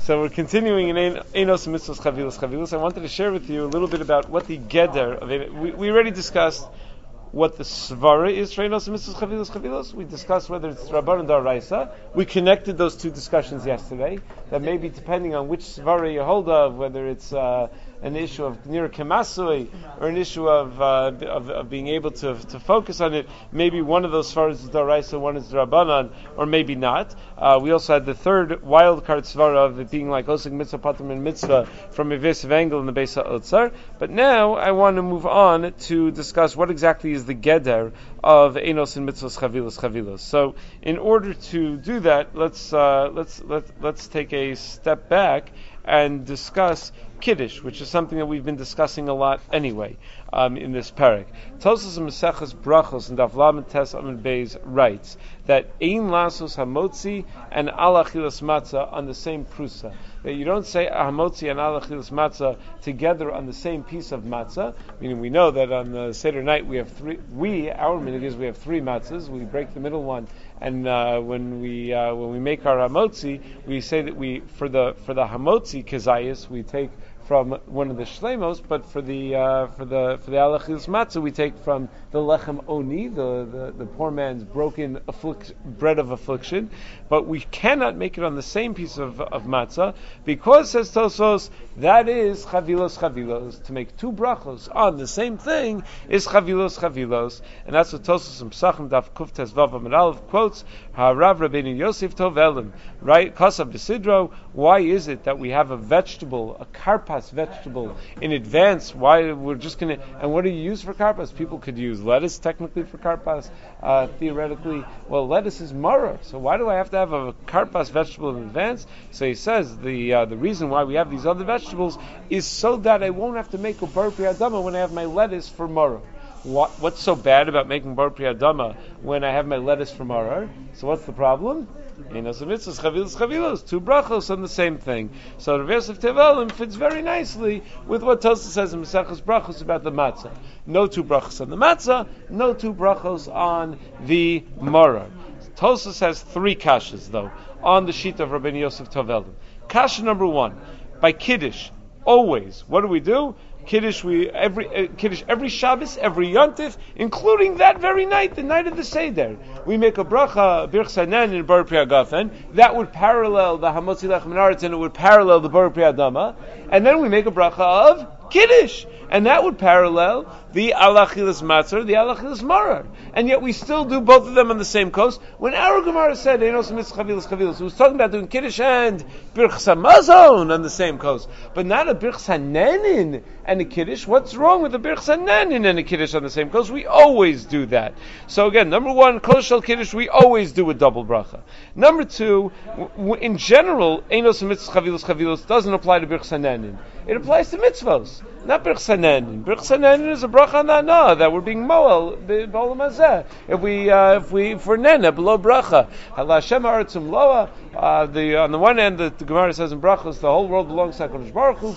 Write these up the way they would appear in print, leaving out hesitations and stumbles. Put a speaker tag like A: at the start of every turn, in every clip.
A: So we're continuing in Einos Mitzvos Chavilos. I wanted to share with you a little bit about what the Geder of it. We already discussed what the Svara is for Einos Mitzvos Chavilos. We discussed whether it's Rabban and Daraisa. We connected those two discussions yesterday. That maybe depending on which Svara you hold of, whether it's an issue of Nir Kemasui or an issue of being able to focus on it, maybe one of those Svaras is Daraisa, one is Rabbanan, or maybe not. We also had the third wild card Svara of it being like Osik Mitzvah Patam and Mitzvah from Evesiv Engel in the Beis HaOtzar. But now I want to move on to discuss what exactly is the Geder of Einos and Mitzvos Chavilos. So in order to do that, let's take a step back and discuss Kiddush, which is something that we've been discussing a lot anyway in this parak. Tosas Maseches Brachos and Daf Lamed Tes Amud Beis writes that Ein Lasos Hamotzi and Alachilas Matzah on the same prusa. That you don't say Hamotzi and Alachilas Matzah together on the same piece of matzah. Meaning we know that on the Seder night we have three. Our minhag is we have three matzahs. We break the middle one, and when we make our Hamotzi, we say that for the Hamotzi Kezayis we take from one of the shlemos, but for the alachilas matzah we take from the lechem oni, the poor man's broken bread of affliction. But we cannot make it on the same piece of matzah because, says Tosos, that is chavilos. To make two brachos on the same thing is chavilos, and that's what Tosos and Psachim Daf Kuf Tes Vav Amud Aleph quotes Harav Rabbeinu Yosef Tovelim, right? Kasav Besidro. Why is it that we have a vegetable, a karpas vegetable in advance? Why we're just going to, and what do you use for karpas? People could use lettuce technically for karpas, theoretically. Well, lettuce is maror, so why do I have to have a karpas vegetable in advance? So he says the reason why we have these other vegetables is so that I won't have to make a bar priyadama when I have my lettuce for maror. What's so bad about making bar priyadama when I have my lettuce for maror? So what's the problem? Einos Mitzvos Chavilos, two brachos on the same thing. So Rav Yosef Tevelim fits very nicely with what Tosas says in Maseches Brachos about the matzah. No two brachos on the matzah, no two brachos on the maror. Tosas has three kashas though on the sheet of Rabbeinu Yosef Tevelim. Kasha number one, by Kiddush, always, what do? Kiddush every Shabbos, every Yontif, including that very night, the night of the Seder. We make a bracha, Birch Sanan in Bar Priyagafen. That would parallel the Hamotzi Lechem Aretz, and it would parallel the Bar Priyadama. And then we make a bracha of Kiddush, and that would parallel the Alachilas Matzah, the Alachilas Maror. And yet we still do both of them on the same coast. When our Gemara said Einos Mitzvos Chavilos, it was talking about doing Kiddush and Birch Samazon on the same coast, but not a Birch Sanenin and a Kiddush. What's wrong with a Birch Sanenin and a Kiddush on the same coast? We always do that. So again, number one, Kol Shel Kiddush, we always do a double bracha. Number two, in general, Einos Mitzvos Chavilos doesn't apply to Birch Sanenin. It applies to mitzvos, not Birch Sanenin. Birch Sanenin is a bracha nana that we're being moel b'olam hazeh. If we're nena below bracha, Hashem ha'aretzum loa. On the one hand, the Gemara says in brachos the whole world belongs to HaKadosh Baruch Hu.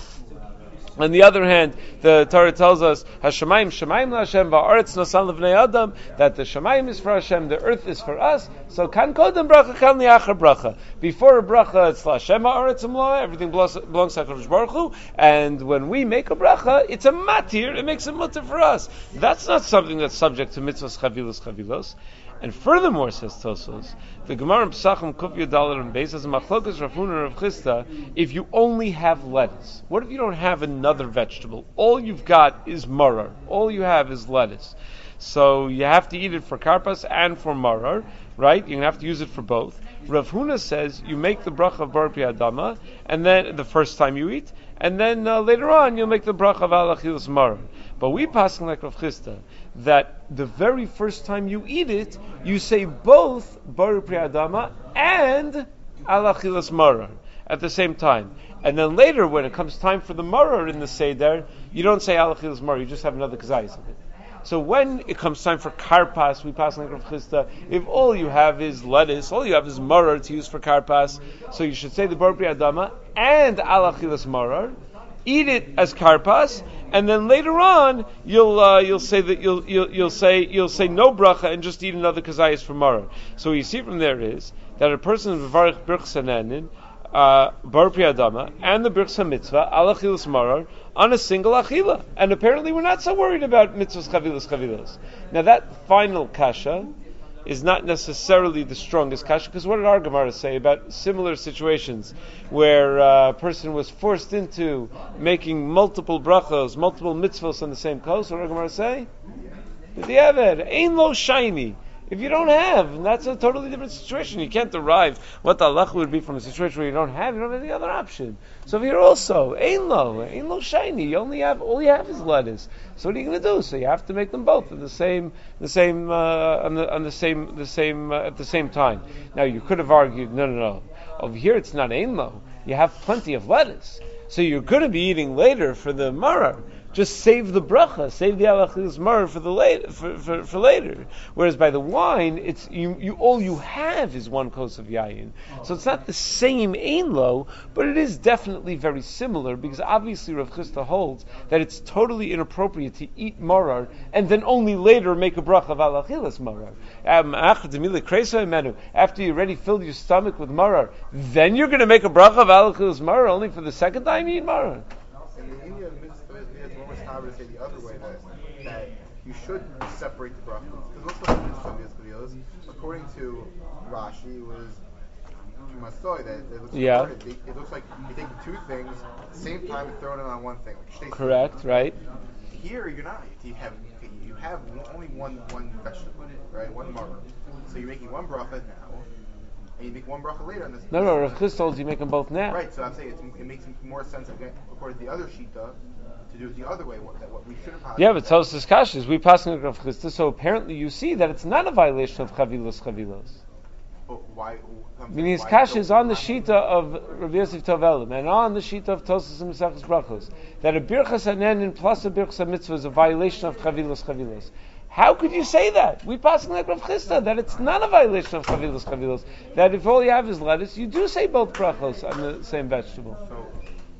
A: On the other hand, the Torah tells us Hashemayim Shemayim LaHashem va'aretz nasan levnei Adam, that the Shemayim is for Hashem, the earth is for us. So kan kodem bracha, kan liachar bracha. Before a bracha, it's LaHashem ha'aretz umloa, everything belongs to HaKadosh Baruch Hu, and when we make a bracha, it's a matir, it makes a mutter for us. That's not something that's subject to mitzvahs chavilos. And furthermore, says Tosos, the Gemara in Pesachim Kuf Yudalad and Beis says Machlokas Rav Huna and Rav Chisda, if you only have lettuce, what if you don't have another vegetable? All you've got is maror. All you have is lettuce. So you have to eat it for karpas and for maror, right? You're going to have to use it for both. Rav Huna says you make the bracha of bar priyadama, and then the first time you eat, and then later on you'll make the bracha of alachilas maror. But we pass like Rav Chisda that the very first time you eat it, you say both bar priyadama and alachilas maror at the same time. And then later, when it comes time for the maror in the seder, you don't say alachilas maror, you just have another kazayis of it. So when it comes time for karpas, we pass like Rav Chisda, if all you have is lettuce, all you have is maror to use for karpas, so you should say the bar priyadama and alachilas maror, eat it as karpas, and then later on you'll say that you'll say no bracha and just eat another kazayis for maror. So what you see from there is that a person is mevarich birch sanenin bar priyadama and the birchsa mitzvah ala chilas marar on a single achila. And apparently we're not so worried about mitzvahs chavilas. Now that final kasha is not necessarily the strongest kasha, because what did our Gemara say about similar situations where a person was forced into making multiple brachos, multiple mitzvahs on the same coast? What did our Gemara say? The Eved, ain't lo shiny. If you don't have, and that's a totally different situation. You can't derive what the halacha would be from a situation where you don't have any other option. So here also, ain't lo shiny. You only have, all you have is lettuce. So what are you going to do? So you have to make them both at the same at the same time. Now you could have argued, no. Over here it's not ain't lo. You have plenty of lettuce. So you're going to be eating later for the maror. Just save the bracha, save the alachilas mar for the later, for later. Whereas by the wine, it's you all you have is one kos of yayin. So it's not the same ein lo, but it is definitely very similar, because obviously Rav Chisda holds that it's totally inappropriate to eat marar and then only later make a bracha of alachilas marar. After you already filled your stomach with marar, then you're going to make a bracha of alachilas marar only for the second time you eat marar.
B: I would say the other way that you should separate the brachos, because according to Rashi, was Masoy that it looks it looks like you take two things at the same time and throw it on one thing. Like
A: correct, right?
B: Here you're not. You have only one vegetable, right? One maror. So you're making one bracha now, and you make one bracha later on this.
A: No, Rav Chisda told you make them both now.
B: Right. So I'm saying it makes more sense according to the other shita to do it the other way. What we should have.
A: Yeah, but Tosas Kashas, we pass on Rav Chisda, so apparently you see that it's not a violation of chavilos.
B: But why?
A: Meaning his kasha is on the shita of Rav Yosef Tovelim and on the shita of Tosas and Mesachos Brachos that a birchas hanenin plus a birchas mitzvah is a violation of chavilos. How could you say that? We pass like Rav Chisda that it's not a violation of chavilos. That if all you have is lettuce, you do say both brachos on the same vegetable.
B: So,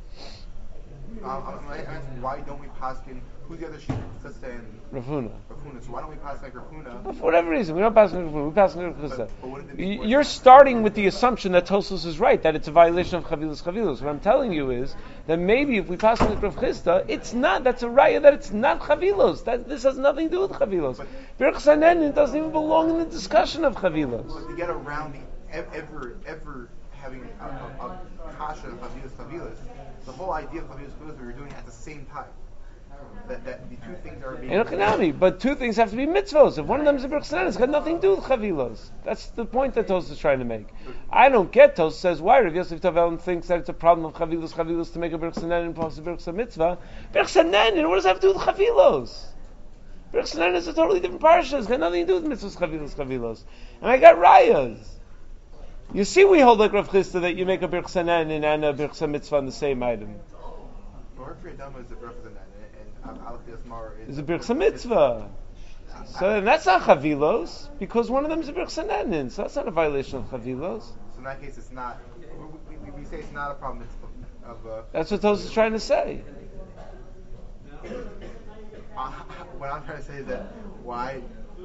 B: why don't we pass in? Who's the other sheep? Chisda and
A: Rav Huna.
B: So why don't we pass like Rav Huna?
A: For whatever reason, we don't pass like Rav Huna. We pass like Rav Chisda. You're starting with the assumption that Tosfos is right, that it's a violation of chavilos. What I'm telling you is that maybe if we pass like Rav Chisda, it's not. That's a raya that it's not chavilos. This has nothing to do with chavilos. Birchas hanenin doesn't even belong in the discussion of chavilos.
B: But to get around the ever having a kasha of chavilos, the whole idea of chavilos we were doing at the same time. That the two things are being...
A: But two things have to be mitzvos. If one of them is a birchas hanenin, it's got nothing to do with chavilos. That's the point that Tosfos is trying to make. I don't get Tosfos says why Rav Yosef Tovelim thinks that it's a problem of chavilos to make a birchas hanenin plus a birchas mitzvah. Birchas hanenin, what does that have to do with chavilos? Birchas hanenin is a totally different parsha. It's got nothing to do with mitzvos chavilos. And I got rayas. You see, we hold like Rav Chisda that you make a birchas hanenin and a birchas mitzvah on the same item. It's a birchas mitzvah. So and that's not chavilos, because one of them is a birchas hanenin. So that's not a violation of chavilos.
B: So in that case, it's not. We say it's not a problem.
A: That's what Tosfos is trying to say.
B: What I'm trying to say is that why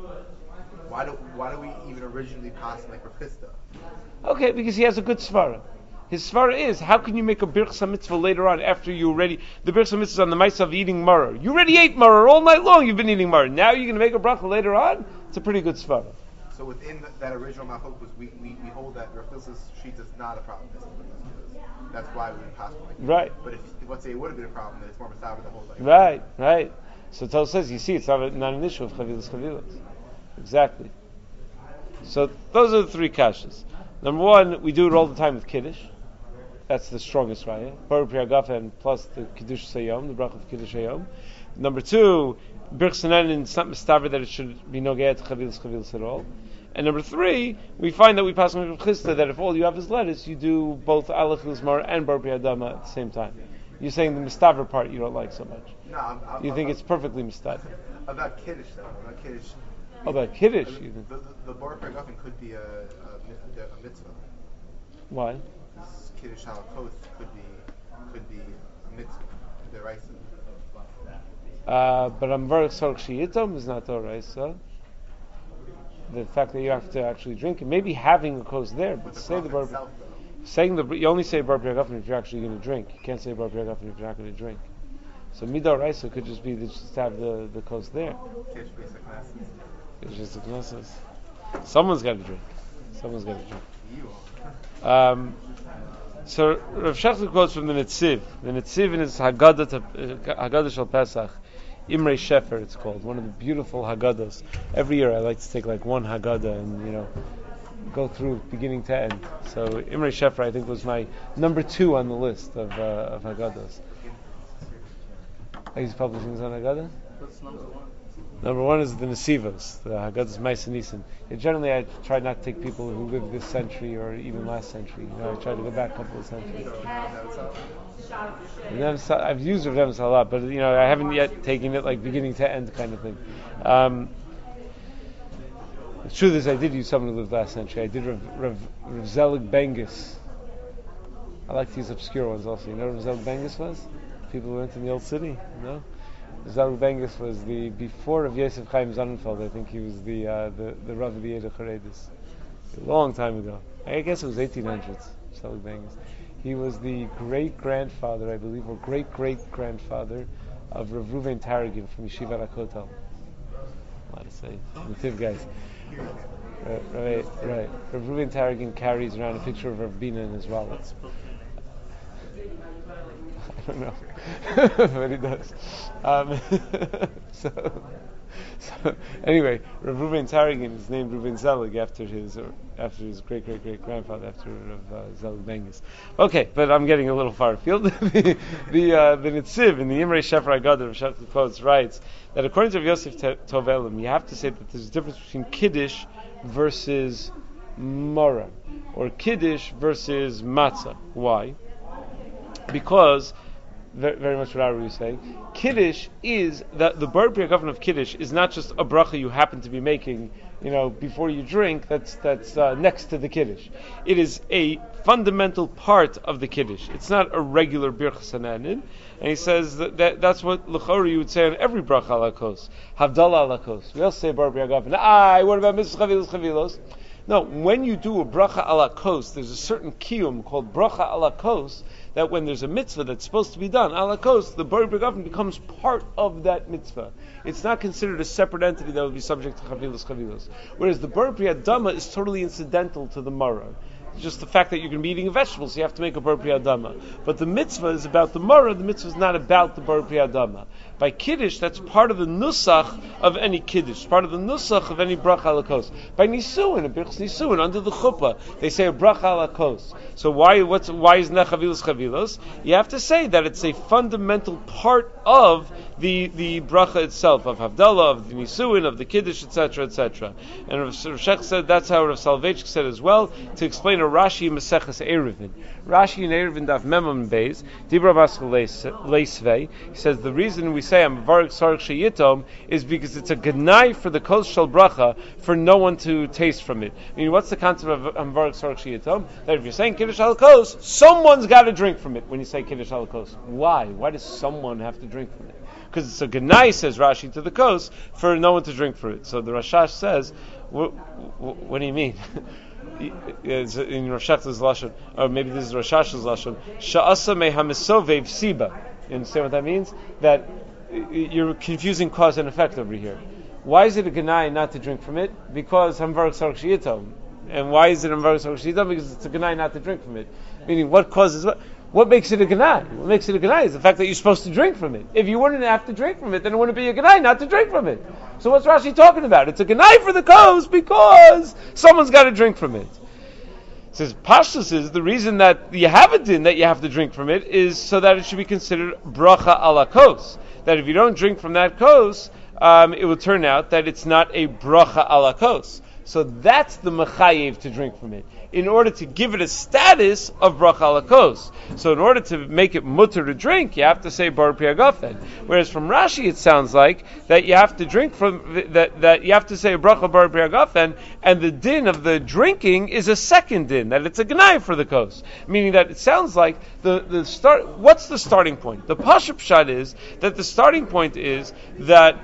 B: do we even originally pass like Rav Chisda?
A: Okay, because he has a good svara. His svara is, how can you make a birchas mitzvah later on after you already, the birchas mitzvah is on the mitzvah of eating maror. You already ate maror all night long, you've been eating maror. Now you're going to make a bracha later on? It's a pretty good svara.
B: So within that original machlok, we hold that Rav Chisda's sheet is not a problem. That's why we passed it.
A: Right.
B: But if let's say it would have been a problem, then it's more mistaber the whole thing.
A: Right. So Tosfos says, you see, it's not an issue of chavilos. Exactly. So those are the three kashas. Number one, we do it all the time with Kiddush. That's the strongest raya. Bar Priyagafen plus the Kiddush Sayom, the bracha of Kiddush Sayom. Number two, birchas hanenin, it's not mistaber that it should be nogeh to chavilos at all. And number three, we find that we pass on Rav Chisda that if all you have is lettuce, you do both alachilas mar and bar priyadama at the same time. You're saying the mistaber part you don't like so much.
B: No,
A: you think it's perfectly mistaber.
B: About Kiddush though, about Kiddush.
A: About Kiddush,
B: even. The bar priyagafen could be a mitzvah.
A: Why?
B: Kiddush halakos could be a mitzvah, the raisa.
A: But Amvarach Sorg Shiyitom is not a raisa. The fact that you have to actually drink it, maybe having a kos there, but say the bar. saying you only say bar priagafen if you're actually going to drink. You can't say bar priagafen if you're not going to drink. So midar raisa could just be just have the coast there. It's just a knesses. Someone's got to drink. Someone's got to drink. So Rav Shechter quotes from the Netziv. The Netziv in his Haggadah Shel Pesach, Imrei Shefer it's called, one of the beautiful Haggadahs. Every year I like to take like one Haggadah and go through beginning to end. So Imrei Shefer I think was my number 2 on the list of Haggadahs. Are you publishing on Haggadah?
B: What's number 1?
A: Number 1 is the Nesivos, the Haggadah's Ma'aseh Nisim. Generally, I try not to take people who lived this century or even last century. I try to go back a couple of centuries. I've used Rav Nevis a lot, but I haven't yet taken it like beginning to end kind of thing. The truth is, I did use someone who lived last century. I did Rav Zelig Bengus. I like to use obscure ones also. You know what Rav Zelig Bengus was? People who went in the old city, no? Zelig Bengus was before of Yosef Chaim Sonnenfeld. I think he was the Rav of the Eder Charedis. A long time ago. I guess it was 1800s. Zelig Bengus. He was the great-grandfather, I believe, or great-great-grandfather of Rav Ruven Taragin from Yeshiva HaKotel. A lot to say. The Tiv guys. Right. Rav Ruven Taragin carries around a picture of Rav Bina in his wallet. I don't know, but he does. So anyway, Rav Ruven Taragin is named Ruven Zelig after his great grandfather, after Rav Zelig Bengus. Okay, but I'm getting a little far afield. the Netziv in the Imrei Shefer Haggadah, Rav Shechter quotes, writes that according to Rav Yosef Tovelim, you have to say that there's a difference between Kiddush versus Mara, or Kiddush versus Matzah. Why? Because very much what Ari was saying, Kiddush is that the bar priagafen of Kiddush is not just a bracha you happen to be making, before you drink. That's next to the Kiddush. It is a fundamental part of the Kiddush. It's not a regular birchas hananin. And he says that's what l'chora you would say on every bracha ala kos, havdalah ala kos. We all say bar priagafen. What about mitzvahs chavilos? No, when you do a bracha ala kos, there's a certain kiyum called bracha ala kos, that when there's a mitzvah that's supposed to be done, ala kos, the bar priagafen becomes part of that mitzvah. It's not considered a separate entity that would be subject to chavilos. Whereas the bar priadama is totally incidental to the marah. Just the fact that you're going to be eating vegetables, so you have to make a bar priadama. But the mitzvah is about the marah, the mitzvah is not about the bar priadama. By Kiddush, that's part of the nusach of any Kiddush, part of the nusach of any bracha ala kos. By Nisuin, a birchas Nisuin, under the chuppah, they say a bracha ala kos. So why isn't that chavilos? You have to say that it's a fundamental part of the bracha itself, of Havdalah, of the Nisuin, of the Kiddush, etc., etc. And Rav Shechter said that's how Rav Soloveitchik said as well, to explain a Rashi Maseches Eruvin. Rashi in Eruvin Daf Memam Beis, Dibra Vaskel Leisvei, he says the reason we say Amvarek Sarek Sheyitom is because it's a genai for the kos shel bracha for no one to taste from it. I mean, what's the concept of Amvarek Sarek Sheyitom? That if you're saying Kiddush al kos, someone's got to drink from it when you say Kiddush al kos. Why? Why does someone have to drink from it? Because it's a genai, says Rashi, to the kos for no one to drink from it. So the Rashash says, what do you mean? It's in Rav Shechter's lashon, or maybe this is Rashash's lashon. Sha'asa mehamisovev siba. You understand what that means? That you're confusing cause and effect over here. Why is it a genai not to drink from it? Because hamvarek sarek sheyitom. And why is it hamvarek sarek sheyitom? Because it's a genai not to drink from it. Meaning, what causes what? What makes it a genai? What makes it a genai is the fact that you're supposed to drink from it. If you wouldn't have to drink from it, then it wouldn't be a genai not to drink from it. So what's Rashi talking about? It's a genai for the kos because someone's got to drink from it. It says Pashtus is the reason that you have a din that you have to drink from it is so that it should be considered bracha ala kos. That if you don't drink from that kos, it will turn out that it's not a bracha ala kos. So that's the mechayev to drink from it, in order to give it a status of bracha ala kos. So in order to make it mutter to drink, you have to say bar priagafen. Whereas from Rashi it sounds like that you have to drink from that you have to say a bracha bar priagafen, and the din of the drinking is a second din, that it's a genai for the kos. Meaning that it sounds like the start. What's the starting point? The pashup shad is that the starting point is that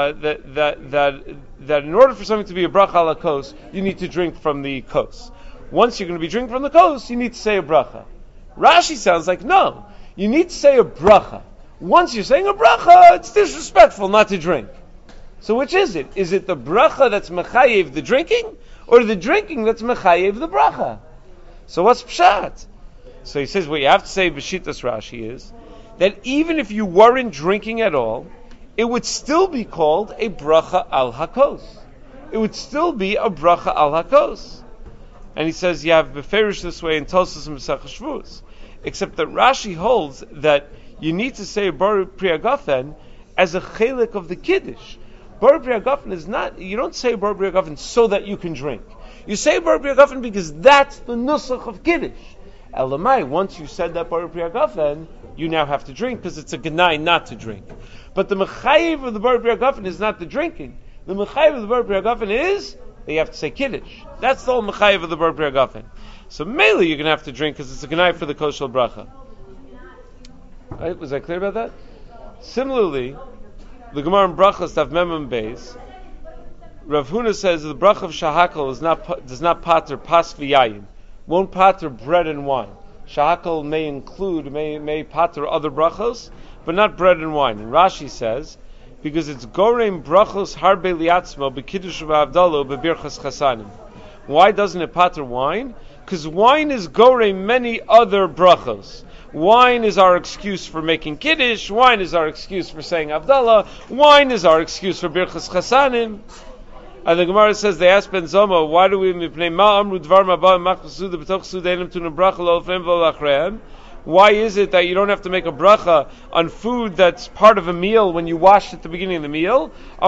A: in order for something to be a bracha ala kos, you need to drink from the kos. once you're going to be drinking from the kos, you need to say a bracha. Rashi sounds like, no, you need to say a bracha. Once you're saying a bracha, it's disrespectful not to drink. So which is it? Is it the bracha that's mechayev the drinking, or the drinking that's mechayev the bracha? So what's pshat? So he says what you have to say b'shitas Rashi is that even if you weren't drinking at all, it would still be called a bracha al hakos. It would still be a bracha al hakos. And he says you have beferish this way in Tosas and Mesach Shvus, except that Rashi holds that you need to say Bar Pri Hagafen as a chelik of the Kiddush. Bar Pri Hagafen is not, you don't say Bar Pri Hagafen so that you can drink. You say Bar Pri Hagafen because that's the nusach of Kiddush. Elamai, once you said that Bar Pri Hagafen, you now have to drink because it's a genai not to drink. But the mechayev of the Bar Pri Hagafen is not the drinking. The mechayev of the Bar Pri Hagafen is that you have to say Kiddush. That's the whole mechayev of the Bar Pri Hagafen. So mainly you're going to have to drink because it's a genai for the koshel bracha. Right? Was I clear about that? Similarly, the Gemara in Brachos Tav Mem Beis, Rav Huna says the bracha of shahakal does not pater pas v'yayin, won't pater bread and wine. Shahakal may include, may pater other brachos, but not bread and wine. And Rashi says, because it's gorem brachos harbe liatzmo b'kiddush v'avdalo b'birchas chasanim. Why doesn't it pater wine? Because wine is gorem many other brachos. Wine is our excuse for making kiddush. Wine is our excuse for saying Avdallah. Wine is our excuse for birchas chasanim. And the Gemara says, they ask Ben Zoma, why do we why is it that you don't have to make a bracha on food that's part of a meal when you wash at the beginning of the meal?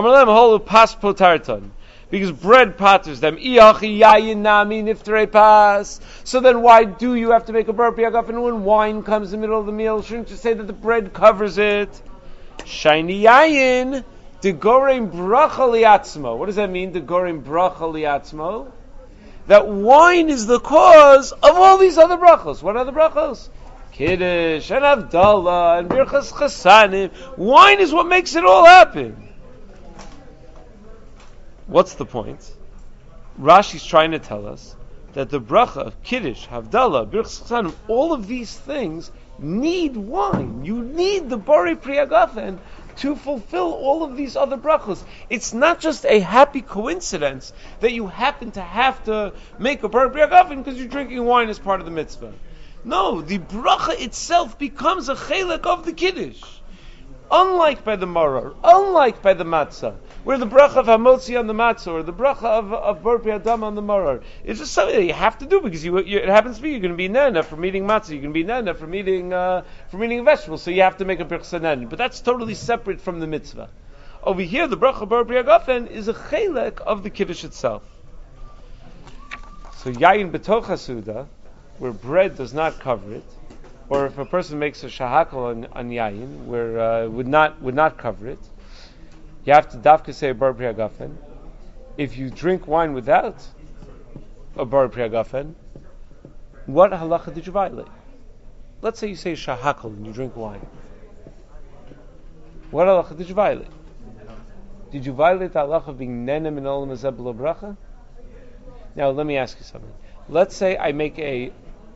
A: Because bread patters them. So then why do you have to make a bar pri hagafen when wine comes in the middle of the meal? Shouldn't you say that the bread covers it? Shiny yayin, de gorem bracha liatzmo. What does that mean, de gorem bracha liatzmo? That wine is the cause of all these other brachos. What other brachos? Kiddush and Avdallah and birchas chasanim. Wine is what makes it all happen. What's the point? Rashi's trying to tell us that the bracha of Kiddush, Havdalah, Birchas Chasanim, all of these things need wine. You need the Bari Pri Hagafen to fulfill all of these other brachos. It's not just a happy coincidence that you happen to have to make a Bari Pri Hagafen because you're drinking wine as part of the mitzvah. No, the bracha itself becomes a chelek of the Kiddush. Unlike by the maror, unlike by the matzah, where the bracha of hamotzi on the matzah or the bracha of bar pri adam on the maror, it's just something that you have to do because it happens to be you're going to be nana from eating matzah, you're going to be nana from eating vegetables, so you have to make a birchas nana. But that's totally separate from the mitzvah. Over here, the bracha of bar pri hagafen is a chelek of the kiddush itself. So yayin betoch hasuda, where bread does not cover it, or if a person makes a shahakal on yayin, where would not cover it, you have to dafka say a bar pri hagafen. If you drink wine without a bar pri hagafen, what halacha did you violate? Let's say you say shahakal and you drink wine. What halacha did you violate? Did you violate the halacha of being nene min olam hazeh b'lo bracha? Now let me ask you something. Let's say I make a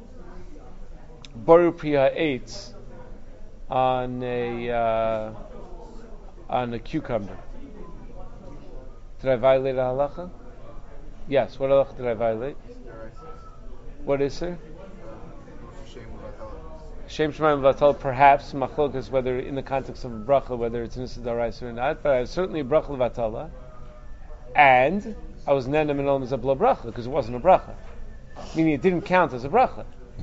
A: Baru Priya 8 on a cucumber. Did I violate a halacha? Yes. What halacha did I violate? What is it? Shem Shemaim Vatal, perhaps machlokas, whether in the context of a bracha, whether it's Nisa Daraisa or not, but I was certainly a bracha Vatala, and I was nena min olam hazeh b'lo bracha because it wasn't a bracha, meaning it didn't count as a bracha.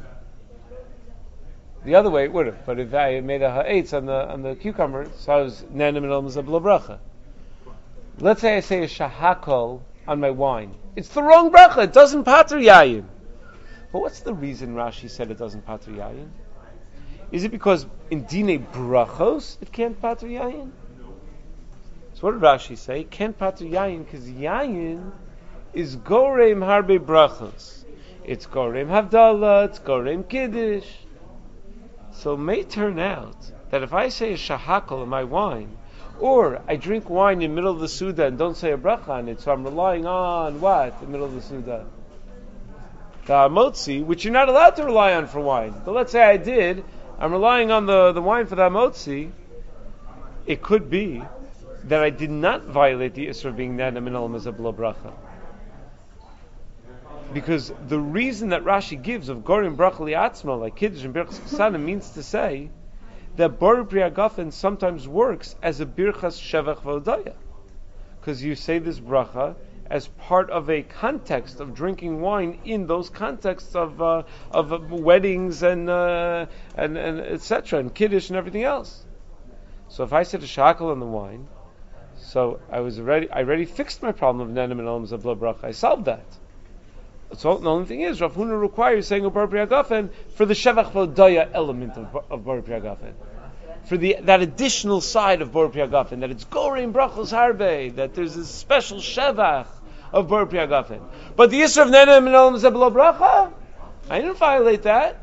A: The other way it would have, but if I had made a ha'etz on the cucumber, so I was nena min olam hazeh b'lo bracha. Let's say I say a shahakol on my wine. It's the wrong bracha. It doesn't pater yayin. But what's the reason Rashi said it doesn't pater yayin? Is it because in dine brachos it can't pater yayin? So what did Rashi say? It can't pater yayin because yayin is gorem harbe brachos. It's gorem havdalah. It's gorem kiddush. So it may turn out that if I say a shahakal in my wine, or I drink wine in the middle of the Suda and don't say a bracha on it, so I'm relying on what? The middle of the Suda. the hamotzi, which you're not allowed to rely on for wine. But let's say I did, I'm relying on the wine for the hamotzi. It could be that I did not violate the Isra of being Nana Min Olam Hazeh B'lo Bracha. Because the reason that Rashi gives of Gorim Bracha Li'atzma, like Kiddush and Birchas Chasana, means to say that Borer Pri Hagafen sometimes works as a Birchas Shevach V'Odaya. Because you say this bracha as part of a context of drinking wine in those contexts of weddings and etc. and Kiddush and everything else. So if I said a shakel on the wine, so I already fixed my problem of Nana Min Olam Hazeh B'lo Bracha. I solved that. So the only thing is, Rav Huna requires saying a Borer Pri Hagafen for the Shevach V'Odaya element of Borer Pri Hagafen. For that additional side of Borer Pri Hagafen, that it's Goreim Brachos Harbe, that there's a special Shevach of Borer Pri Hagafen. But the Yisra of Nana Min Olam Hazeh B'lo Bracha, I didn't violate that.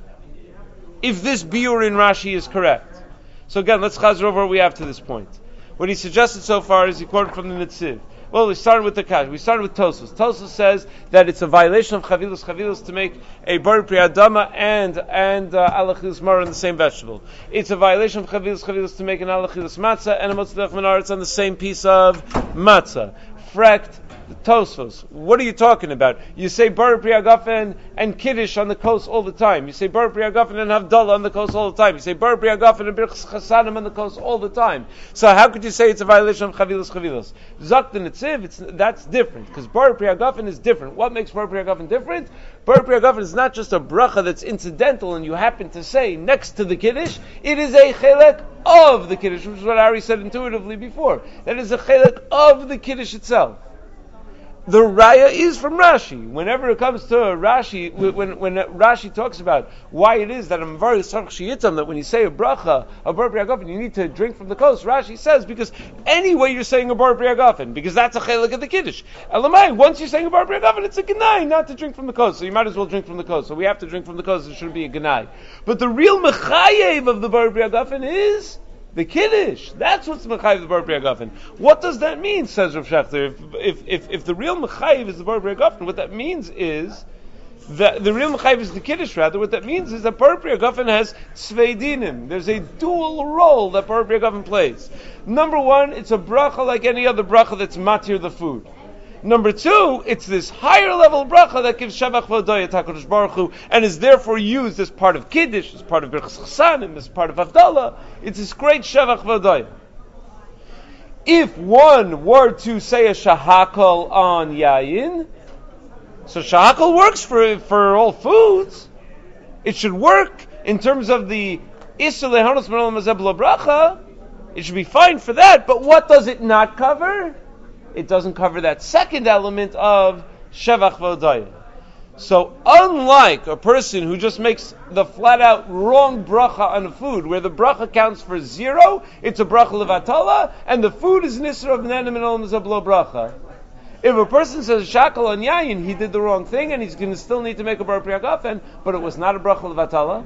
A: If this biur in Rashi is correct. So again, let's chazer over what we have to this point. What he suggested so far is he quoted from the Netziv. Well, we started with the Kash. We started with Tosfos. Tosfos says that it's a violation of Chavilos to make a Borer Pri Adama and Alachilus Mara in the same vegetable. It's a violation of Chavilos to make an Alachilus Matzah and a Motzah Menaretz on the same piece of Matzah. Frekt Tosfos. What are you talking about? You say Borer Pri Hagafen and Kiddush on the coast all the time. You say Borer Pri Hagafen and Havdalah on the coast all the time. You say Borer Pri Hagafen and Birchas Chasanim on the coast all the time. So how could you say it's a violation of Chavilos? Zok the Netziv, that's different, because Borer Pri Hagafen is different. What makes Borer Pri Hagafen different? Borer Pri Hagafen is not just a bracha that's incidental and you happen to say next to the Kiddush. It is a chelek of the Kiddush, which is what Ari said intuitively before. That is a chelek of the Kiddush itself. The raya is from Rashi. Whenever it comes to Rashi, when Rashi talks about why it is that a Mavar Yisarch Shiyitam, that when you say a bracha, a Borer Pri Hagafen, you need to drink from the coast, Rashi says, because anyway you're saying a Borer Pri Hagafen, because that's a chelik of the Kiddush. Elamai, once you're saying a Borer Pri Hagafen, it's a Ganai not to drink from the coast, so you might as well drink from the coast. So we have to drink from the coast, it shouldn't be a Ganai. But the real Mechayev of the Borer Pri Hagafen is the Kiddush. That's what's Mechayiv the Borer Pri Hagafen. What does that mean, says Rav Shechter? If the real Mechayiv is the Borer Pri Hagafen, what that means is that the real Mechayiv is the Kiddush, rather. What that means is that Borer Pri Hagafen has Tzvei Dinim. There's a dual role that Borer Pri Hagafen plays. Number one, it's a bracha like any other bracha that's matir the food. Number two, it's this higher level bracha that gives Shevach V'Odaya HaKadosh Baruch Hu, and is therefore used as part of Kiddush, as part of Birchas Chasanim, as part of Havdalah. It's this great Shevach V'Odaya. If one were to say a shahakal on yayin, so shahakal works for all foods. It should work in terms of the Isra Lehanos Min Olam Hazeh B'lo Bracha. It should be fine for that, but what does it not cover? It doesn't cover that second element of Shevach V'Odaya. So unlike a person who just makes the flat out wrong bracha on a food, where the bracha counts for 0, it's a bracha levatala, and the food is an isra of Nana Min Olam Hazeh B'lo Bracha. If a person says shakal on yayin, he did the wrong thing, and he's going to still need to make a Borer Pri Hagafen, but it was not a bracha levatala,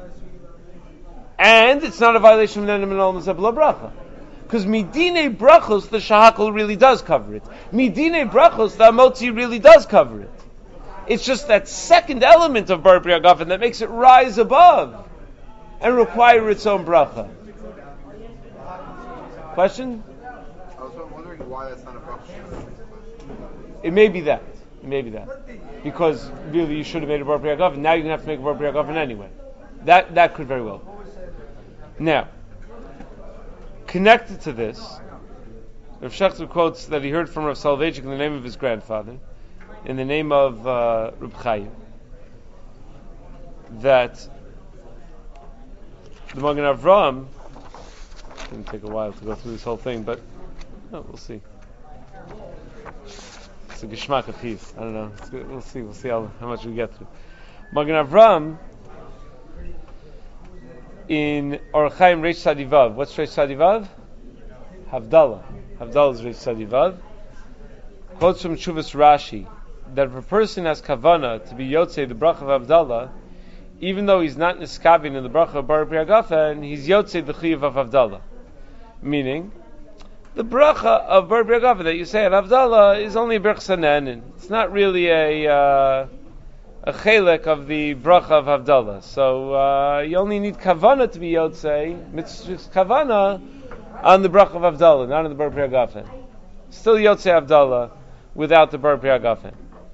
A: and it's not a violation of Nana Min Olam Hazeh B'lo Bracha. Because midine brachos, the shahakal really does cover it. Midine brachos, the amotzi really does cover it. It's just that second element of Borer Pri Hagafen that makes it rise above and require its own bracha. Question?
B: I was wondering why that's not a bracha.
A: It may be that. Because really you should have made a Borer Pri Hagafen. Now you're going to have to make a Borer Pri Hagafen anyway. That could very well. Now, connected to this, Rav Shechter quotes that he heard from Rav Soloveitchik in the name of his grandfather, in the name of Reb Chaim, that the Magen Avraham, it's going to take a while to go through this whole thing, but we'll see. It's a geschmack of peace. I don't know. We'll see how much we get through. Magen Avraham in Orach Chaim Reish Sadivav. What's Reish Sadivav? Havdalah. Havdalah is Reish Sadivav. Quotes from Shuvas Rashi that if a person has kavana to be yotzei the bracha of Havdalah, even though he's not niskavin in the bracha of Borer Pri Hagafen, he's yotzei the chiyuv of Havdalah. Meaning, the bracha of Borer Pri Hagafen that you say at Havdalah is only a berch sanenin. It's not really a a chelek of the bracha of Havdalah. So you only need kavana to be yotzei, mitzvah's kavana on the bracha of Havdalah, not on the bar pri hagafen. Still yotzei Havdalah without the bar pri hagafen.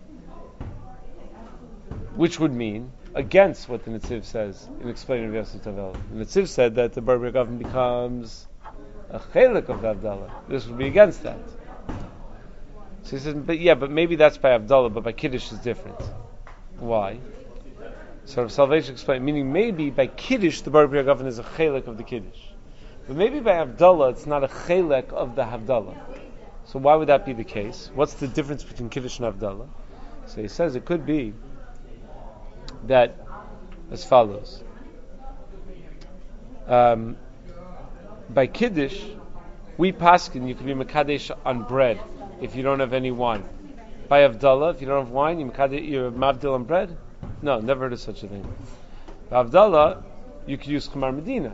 A: Which would mean against what the Netziv says in explaining Rav Yosef Tavel. The Netziv said that the bar pri hagafen becomes a chelek of the Havdalah. This would be against that. So he says, but maybe that's by Havdalah, but by Kiddush is different. Why? So Rav Salvation explained, meaning maybe by Kiddush the bar pri hagafen is a chelek of the Kiddush. But maybe by Havdalah it's not a chelek of the Havdalah. So why would that be the case? What's the difference between Kiddush and Havdalah? So he says it could be that as follows. By Kiddush, we paskin, you can be Mekadesh on bread if you don't have any wine. By Havdalah, if you don't have wine, you're Mavdil on bread? No, never heard of such a thing. By Havdalah, you could use Chamar Medina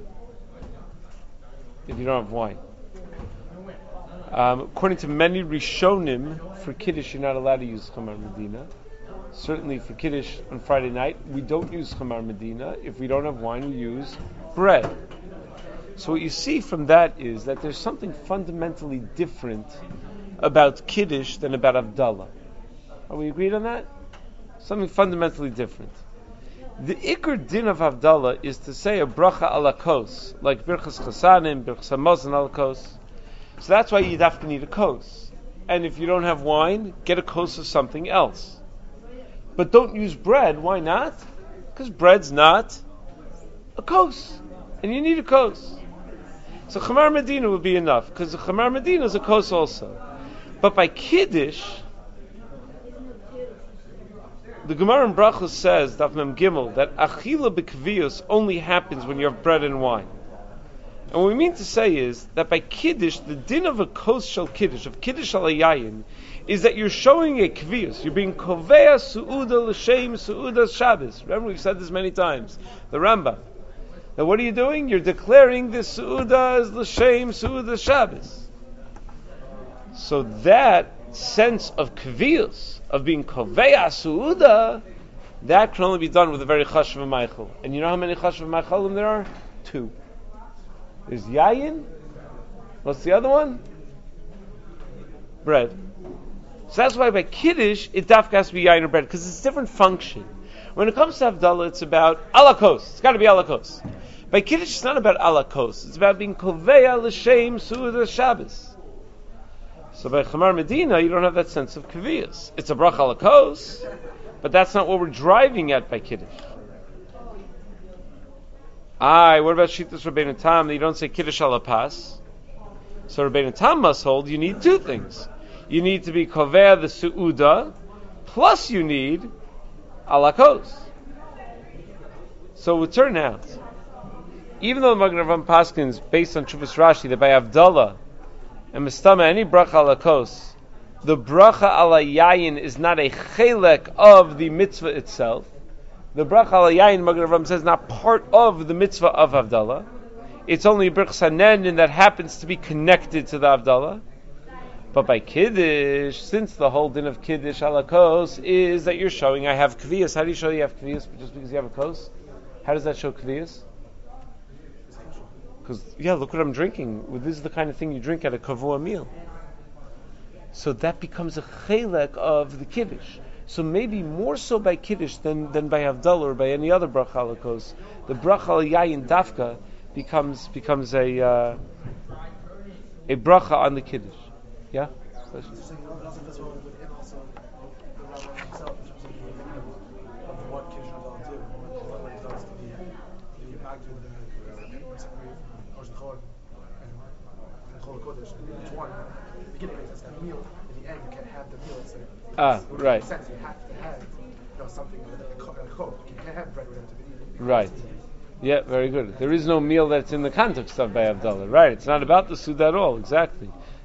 A: if you don't have wine. According to many Rishonim, for Kiddush you're not allowed to use Chamar Medina. Certainly for Kiddush on Friday night, we don't use Chamar Medina. If we don't have wine, we use bread. So what you see from that is that there's something fundamentally different about Kiddush than about Havdalah. Are we agreed on that? Something fundamentally different. The Iker din of Havdalah is to say a bracha ala kos, like Birchas Chasanim, Birchas Hamazon ala kos. So that's why you'd have to need a kos. And if you don't have wine, get a kos of something else. But don't use bread. Why not? Because bread's not a kos. And you need a kos. So Chamar Medina would be enough, because the Chamar Medina is a kos also. But by Kiddush, the Gemara in Brachos says, Daf Mem Gimel, that Achila B'Kvius only happens when you have bread and wine. And what we mean to say is that by Kiddush, the din of a kos shel Kiddush, of Kiddush al Yayin, is that you're showing a kvius. You're being kovea su'uda l'shem su'uda Shabbos. Remember, we've said this many times. The Rambam. Now, what are you doing? You're declaring this su'uda as l'shem su'uda Shabbos. So that sense of kvius, of being kovea su'uda, that can only be done with a very chashuv meichel. And you know how many chashuv meichelim there are? 2. There's yayin. What's the other one? Bread. So that's why by Kiddush, it dafka has to be yayin or bread, because it's a different function. When it comes to Havdalah, it's about alakos. It's got to be alakos. By Kiddush, it's not about alakos. It's about being koveya l'shem su'uda Shabbos. So by Chamar Medina, you don't have that sense of kaviyas. It's a brach alakos, but that's not what we're driving at by Kiddush. What about Shittas Rabbeinu Tam? You don't say Kiddush alapas. So Rabbeinu Tam must hold, you need 2 things. You need to be kovea the su'uda, plus you need alakos. So it would turn out, even though the Magen Avraham paskins based on Shuvas Rashi that by Havdalah and Mistama any bracha alakos, the bracha ala yayin is not a chelek of the mitzvah itself. The bracha ala yayin, Magen Avraham says, not part of the mitzvah of Havdalah. It's only Birchas Hanenin that happens to be connected to the Havdalah. But by Kiddush, since the whole din of Kiddush alakos is that you're showing I have kviyas. How do you show you have kviyas just because you have a kos? How does that show kviyas? Because, look what I'm drinking. This is the kind of thing you drink at a kavua meal. So that becomes a chelek of the Kiddush. So maybe more so by Kiddush than by Havdalah or by any other bracha alakos. The bracha al yayin dafka becomes a bracha on the Kiddush. Yeah? Question? Right. Right. Yeah, very good. There is no meal that's in the context of by Havdalah. Right. It's not about the Suda at all. Exactly.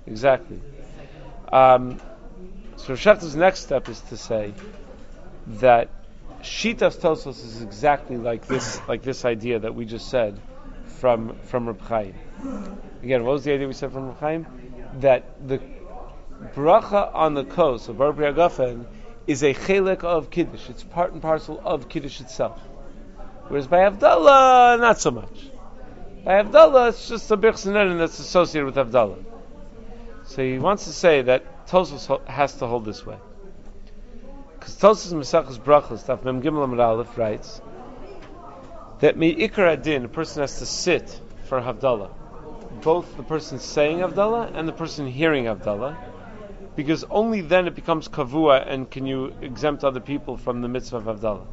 A: So Shefta's next step is to say that Shitas Tosos is exactly like this idea that we just said from Reb Chaim. Again, what was the idea we said from Reb Chaim? That the bracha on the kos of Bar Pri Hagafen is a chelek of Kiddush. It's part and parcel of Kiddush itself. Whereas by Havdalah, not so much. By Havdalah, it's just a Birchas Hanehenin that's associated with Havdalah. So he wants to say that Tosfos has to hold this way. Because Tosfos Mesachos Brachos, Daf Mem Gimel Amud Aleph, writes that Me'ikar Adin, a person has to sit for Havdalah. Both the person saying Havdalah and the person hearing Havdalah, because only then it becomes kavua and can you exempt other people from the mitzvah of Havdalah.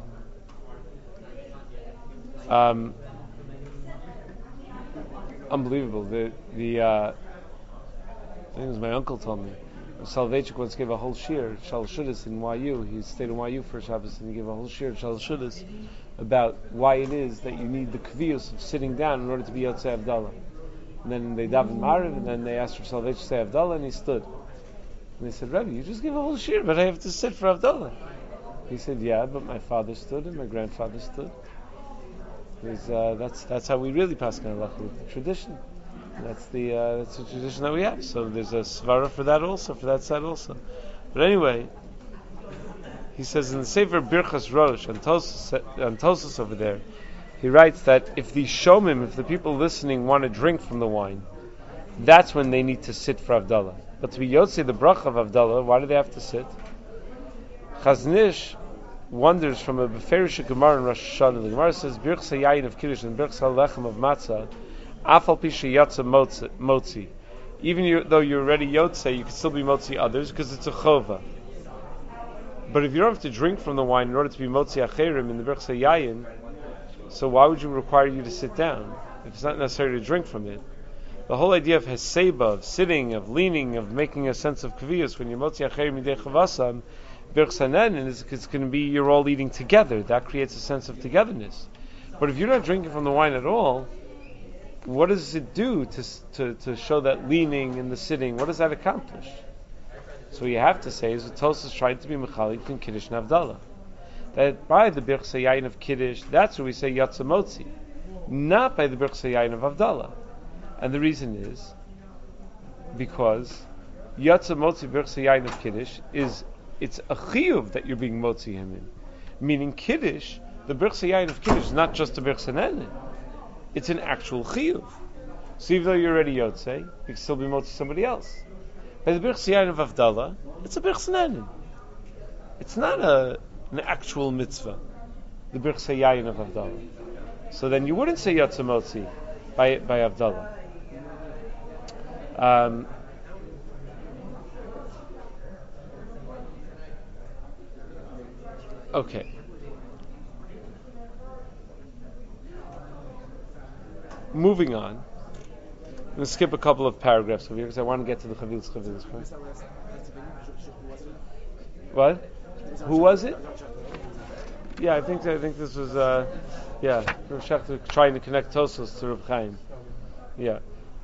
A: Unbelievable. I think it was my uncle told me. Soloveitchik once gave a whole shir, Shal Shudas in YU. He stayed in YU for Shabbos and he gave a whole shir, Shal Shudas, about why it is that you need the kvius of sitting down in order to be Yotzei Havdalah. And then they davened Mariv, and then they asked for Soloveitchik to say Havdalah, and he stood. And they said, Rebbe, you just gave a whole shir, but I have to sit for Havdalah. He said, yeah, but my father stood and my grandfather stood. That's how we really pass on halacha, with the tradition. That's the tradition that we have. So there's a svara for that also, for that side also. But anyway, he says in the Sefer Birchas Rosh on Tosfos over there, he writes that if the shomim, if the people listening want to drink from the wine, that's when they need to sit for Havdalah. But to be Yotzei the bracha of Havdalah, why do they have to sit? Chaznish wonders from a Beferish Gemara in Rosh Hashanah. The Gemara says, Birchas HaYayin of Kiddush and Birchas HaLechem of Matzah, Afal Pisha Yatza Motzi. Even though you're already Yotzei, you can still be Motzi others because it's a chova. But if you don't have to drink from the wine in order to be Motzi Acherim in the Birchas HaYayin, so why would you require you to sit down if it's not necessary to drink from it? The whole idea of Heseba, of sitting, of leaning, of making a sense of Kaviyus, when you're Motzi Acherim Midei Chavasam, Birchas Hanehenin is it's going to be you're all eating together. That creates a sense of togetherness. But if you're not drinking from the wine at all, what does it do to show that leaning and the sitting? What does that accomplish? So what you have to say is that Tosfos is trying to be mechalik in Kiddush and Havdalah. That by the Birchas HaYayin of Kiddush, that's where we say Yatza Motzi, not by the Birchas HaYayin of Havdalah. And the reason is because Yatza Motzi Birchas HaYayin of Kiddush it's a chiyuv that you're being motzi him in. Meaning Kiddush, the Birchas HaYayin of Kiddush is not just a Birchas Hanehenin. It's an actual chiyuv. So even though you're already Yotzei, you can still be motzi somebody else. By the Birchas HaYayin of Havdalah, it's a Birchas Hanehenin. It's not an actual mitzvah, the Birchas HaYayin of Havdalah. So then you wouldn't say Yatza Motzi by Havdalah. Okay. Moving on. I'm going to skip a couple of paragraphs over here because I want to get to the Chavilas. What? Who was it? Yeah, I think this was Rav Shechter trying to connect Tosfos to Rav Chaim. Yeah.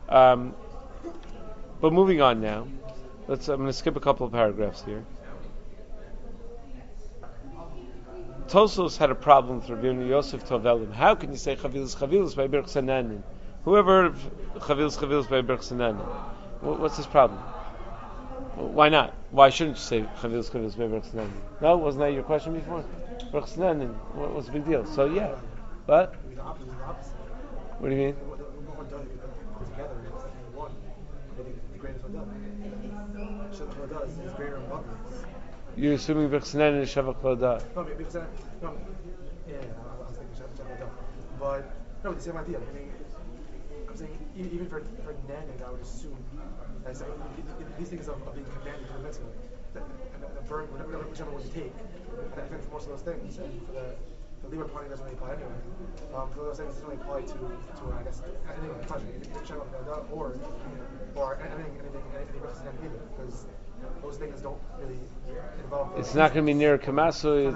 A: But moving on now. I'm going to skip a couple of paragraphs here. Tosfos had a problem with Rabbi Yosef Tovelim. How can you say Chavilas by Birchas Hanehenin? Whoever heard of Chavilas by Birchas Hanehenin? What's his problem? Why not? Why shouldn't you say Chavilas by Birchas Hanehenin? No, wasn't that your question before? Birchas Hanehenin, what's the big deal? So yeah, but what do you mean? You're assuming Birchas Hanehenin is Shavach Vodah.
C: No, because I was thinking Shavach Vodah. But no, the same idea. I mean, I'm saying even for Hanehenin, I would assume that these things are being commanded for the mitzvah, and the burn, whichever one you take. And I think for most of those things, and for the Libra party doesn't really apply anyway. For those things, it doesn't really apply to I guess anything in the pleasure, Shavach Vodah, or anything Birchas Hanehenin either, because those things don't really involve.
A: It's not going to be near Kamasu.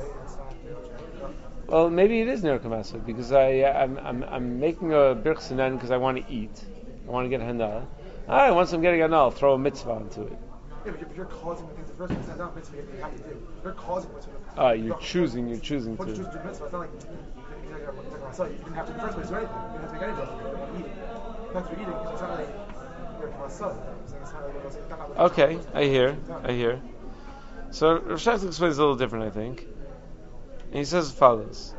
A: Well, maybe it is near Kamasu because I'm making a Birchas Hanehenin because I want to eat. I want to get Hana. Alright, once I'm getting Hana, I'll throw a mitzvah into it.
C: Yeah, but if you're causing the things, the first mitzvah is not a mitzvah you have to do. You're causing mitzvah.
A: You're choosing to.
C: Once you choose to do mitzvah, it's not like you didn't have to in the first place do anything. You didn't have to make any mitzvah. You want to eat it. You have to be eating because it's not like you're Kamasu.
A: Okay, I hear. So Rav Shach explains a little different, I think. And he says as follows.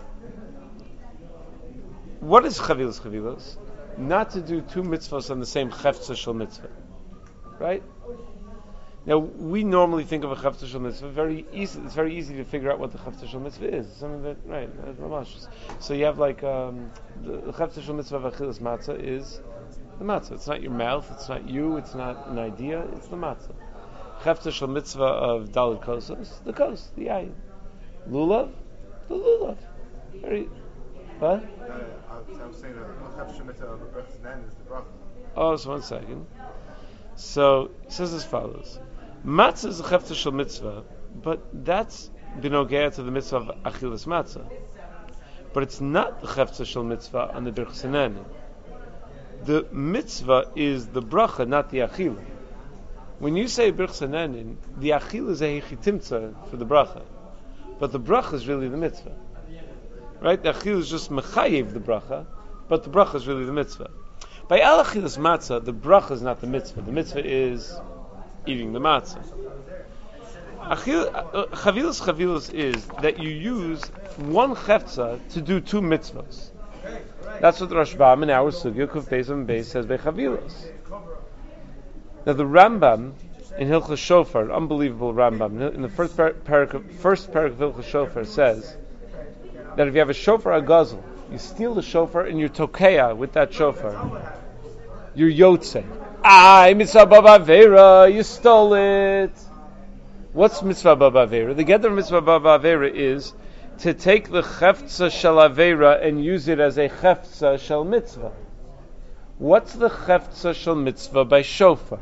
A: What is chavilos? Not to do two mitzvahs on the same chefza shel mitzvah. Right? Now, we normally think of a chefza shel mitzvah very easy. It's very easy to figure out what the chefza shel mitzvah is. It's something that, right, so you have like, the chefza shel mitzvah of achilas matzah is the matzah. It's not your mouth, it's not you, it's not an idea, it's the matzah. Chefza shel mitzvah of daled kosos, the kos, the ayin. Lulav, the lulav. Very, what?
B: I was saying the chefza shel mitzvah of brachas nen is the bracha.
A: Oh, so 1 second. So, it says as follows. Matzah is a chefza shel mitzvah, but that's binogea to the mitzvah of achilas matzah. But it's not the chefza shel mitzvah on the birchas hanenin. The mitzvah is the bracha, not the achila. When you say birchas hanenin, the achila is a hechitimtza for the bracha, but the bracha is really the mitzvah. Right? The achila is just mechayev the bracha, but the bracha is really the mitzvah. By al achilas matzah, the bracha is not the mitzvah. The mitzvah is eating the matzah. Chavilos is that you use one chefza to do two mitzvahs. That's what the Rashbam in our Sugya Kuf Beis and Beis says by chavilos. Now the Rambam in Hilchos Shofar, an unbelievable Rambam, in the first parak of Hilchos Shofar says that if you have a shofar agazel, you steal the shofar and you're tokeya with that shofar. You're yotze. Mitzvah b'avera, you stole it. What's mitzvah b'avera? The gather of mitzvah b'avera is to take the chefza shel avera and use it as a chefza shel mitzvah. What's the chefza shel mitzvah by shofar?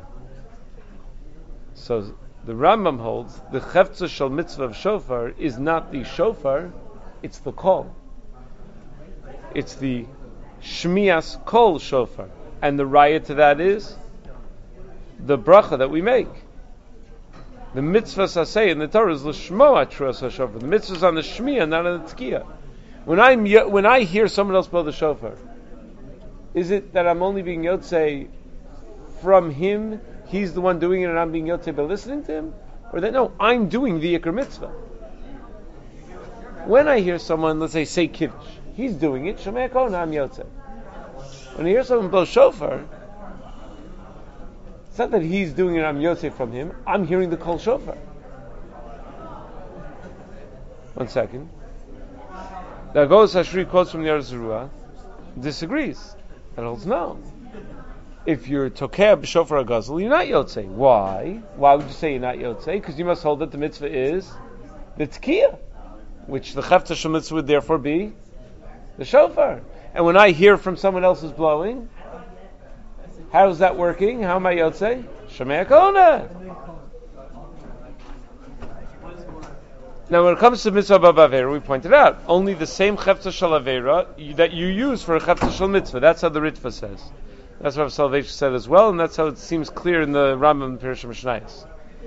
A: So the Rambam holds the chefza shel mitzvah of shofar is not the shofar, it's the kol. It's the shmias kol shofar. And the raya to that is the bracha that we make. The mitzvah saseh in the Torah is l'shmoa truas shofar. The mitzvah is on the shmiya, not on the tkiyah. When I hear someone else blow the shofar, is it that I'm only being yotzei from him? He's the one doing it, and I'm being yotzei by listening to him, or that no, I'm doing the ikar mitzvah. When I hear someone, let's say kiddush, he's doing it. Shomei kol, I'm yotzei. When I hear someone blow shofar, it's not that he's doing it, I'm yotzei from him. I'm hearing the kol shofar. 1 second. The Agos Hashri quotes from the Yad Zerua, disagrees. And holds no. If you're tokeh b'shofar agazel, you're not yotzei. Why? Why would you say you're not yotzei? Because you must hold that the mitzvah is the tkiyah, which the chefza shel mitzvah would therefore be the shofar. And when I hear from someone else who's blowing, how is that working? How am I yotzei? Shomei kona. Now, when it comes to mitzvah b'avera, we pointed out only the same chefza shel avera that you use for a chefza shel mitzvah. That's how the Ritva says. That's what Salvation said as well, and that's how it seems clear in the Rambam Pirush Mishnayos.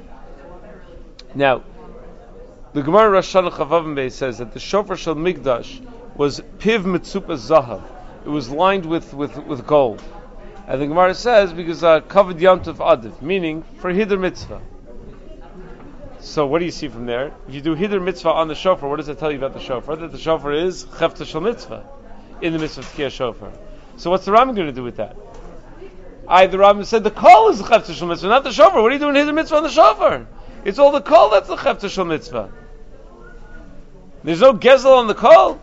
A: Now, the Gemara Rosh Hashanah Chavav Beis says that the shofar shel Migdash was piv mitzupa zahav. It was lined with gold. And the Gemara says because covered yamtiv adiv, meaning for hidur mitzvah. So what do you see from there? If you do hidur mitzvah on the shofar, what does it tell you about the shofar? That the shofar is chefta shel mitzvah in the mitzvah of tkiyah shofar. So what's the Rambam going to do with that? The Rambam said the kol is the chefta shel mitzvah, not the shofar. What are you doing hidur mitzvah on the shofar? It's all the kol that's the chefta shel mitzvah. There's no gezel on the kol.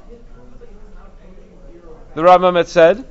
A: The Rambam had said.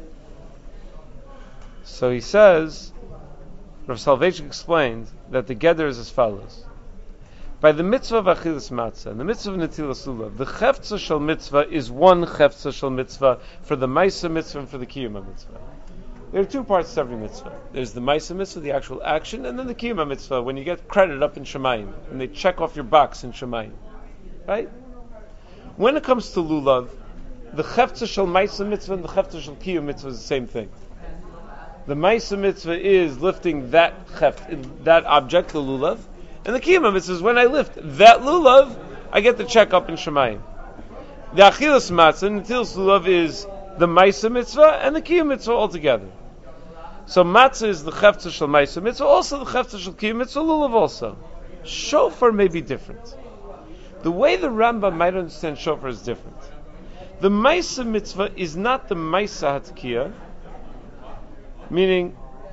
A: So he says, Rav Soloveitchik explained that the gather is as follows. By the mitzvah of achilas matzah and the mitzvah of netilas lulav, the chefza shel mitzvah is one chefza shel mitzvah for the ma'isa mitzvah and for the kiyuma mitzvah. There are two parts to every mitzvah. There's the ma'isa mitzvah, the actual action, and then the kiyuma mitzvah, when you get credit up in Shemayim, and they check off your box in Shemayim. Right? When it comes to lulav, the chefza shel ma'isa mitzvah and the chefza shel kiyuma mitzvah is the same thing. The ma'isa mitzvah is lifting that object, the lulav, and the kiyuma mitzvah is when I lift that lulav, I get the check up in Shemayim. The achilas matzah and the netilas lulav is the ma'isa mitzvah and the kiyuma mitzvah altogether. So matzah is the chefza shel ma'isa mitzvah, also the chefza shel kiyuma mitzvah, lulav also. Shofar may be different. The way the Rambam might understand shofar is different. The Maisa mitzvah is not the Maisa Hatkiya, meaning,